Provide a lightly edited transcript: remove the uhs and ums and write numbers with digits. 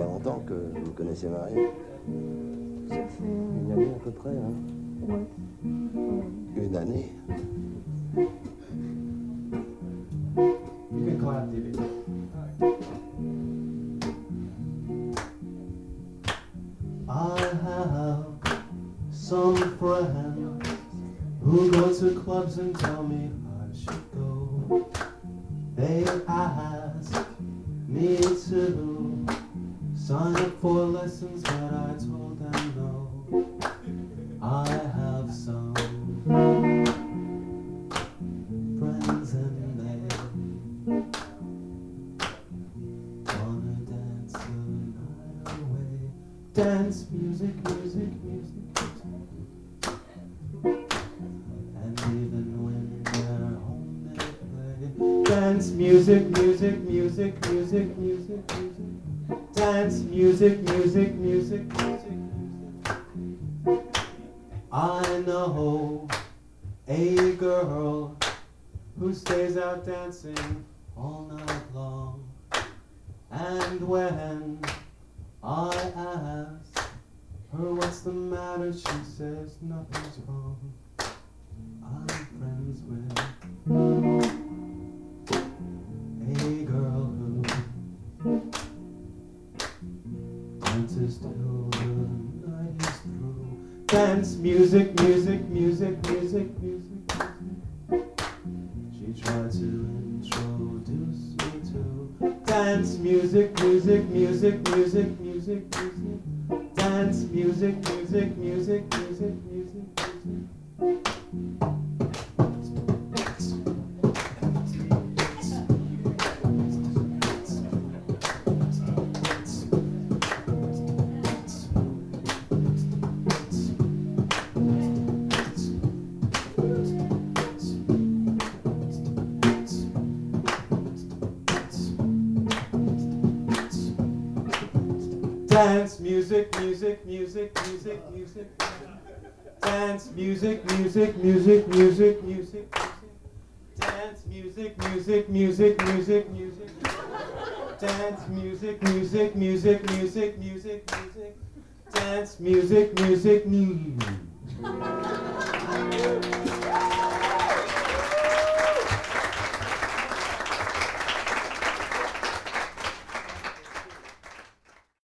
longtemps que vous connaissez Marie? Ça fait... Une année à peu près, hein? Ouais. Une année? You can clap, David. I have some friends who go to clubs and tell me I should go. They ask me to sign up for lessons, but I told them no. I have some friends and they wanna dance the night away. Dance, music, music, music, music. And even when they're home they play. Dance, music, music, music, music, music, music. Dance, music, music, music, music, music. I know a girl who stays out dancing all night long. And when I ask her what's the matter, she says nothing's wrong. I'm friends with a girl who dances till the night is through. Dance, music, music, music, music, music, music. She tried to introduce me to dance, music, music, music, music, music, music. Dance, music, music, music, music, music, music. Dance, music, music, music, music, music. Dance, music, music, music, music, music. Dance, music, music, music, music, music. Dance, music, music, music, music, music, music. Dance, music, music, music.